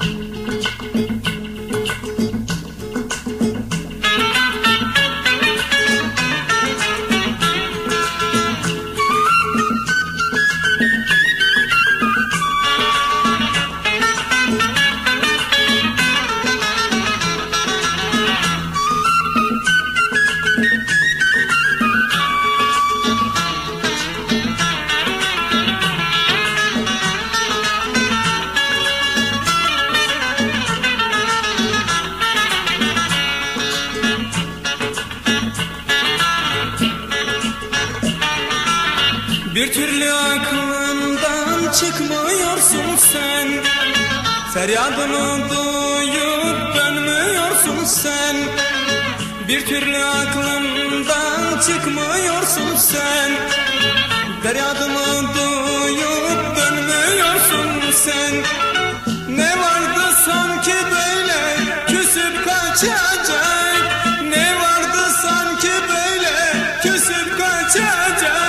Bir türlü aklından çıkmıyorsun sen, feryadımı duyup dönmüyorsun sen. Bir türlü aklından çıkmıyorsun sen, feryadımı duyup dönmüyorsun sen. Ne vardı sanki böyle küsüp kaçacak, ne vardı sanki böyle küsüp kaçacak.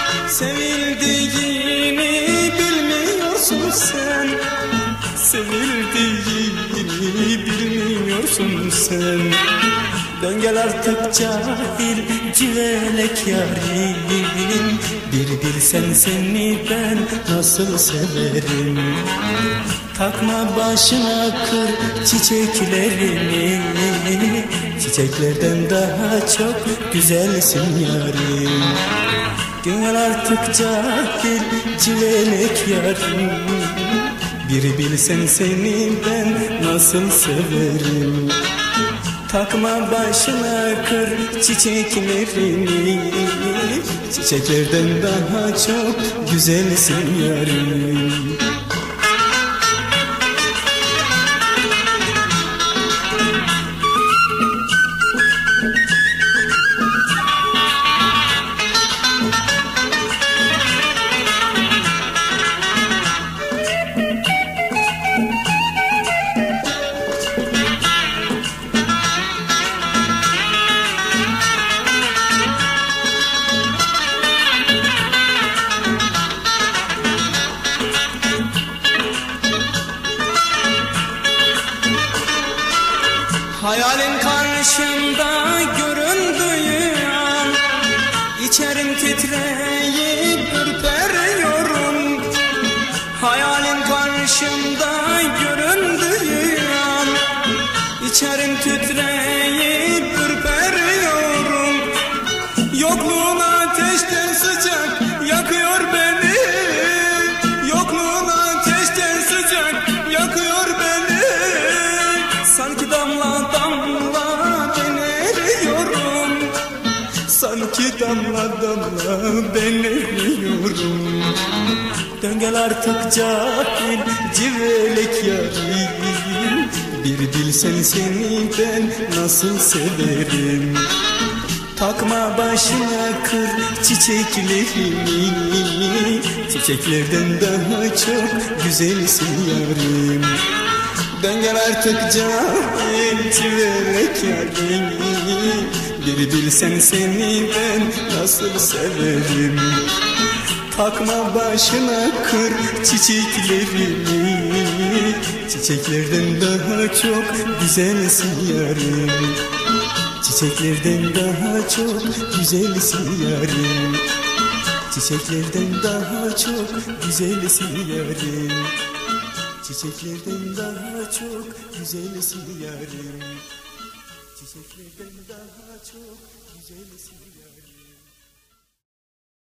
Sevildiğini bilmiyorsun sen, sevildiğini bilmiyorsun sen. Dön gel artık cahil civelek yarim, bir bilsen seni ben nasıl severim. Takma başına kır çiçeklerini, çiçeklerden daha çok güzelsin yarim. Gel artık cahil civelek yarim, bir bilsen seni ben nasıl severim. Takma başına kır çiçeklerini, çiçeklerden daha çok güzelsin yarim. Hayalin karşımda göründüğü an, içerim titreyip ürperiyorum. Hayalin karşımda göründüğü an, içerim titreyip ürperiyorum. Yokluğun ateşten sıcak yakıyor beni, yokluğun ateşten sıcak yakıyor beni. Sanki damla damla ben eriyorum, sanki damla damla ben eriyorum. Dön gel artık cahil civelek yarim, bir bilsen seni ben nasıl severim. Takma başına kır çiçeklerini, çiçeklerden daha çok güzelsin yarim. Dön gel artık cahil civelek yarim, bir bilsen seni ben nasıl severim. Takma başına kır çiçeklerini, çiçeklerden daha çok güzelsin yarim. Çiçeklerden daha çok güzelsin yarim, çiçeklerden daha çok güzelsin yarim. Çiçeklerden daha çok güzelsin yarim, çiçeklerden daha çok güzelsin yarim.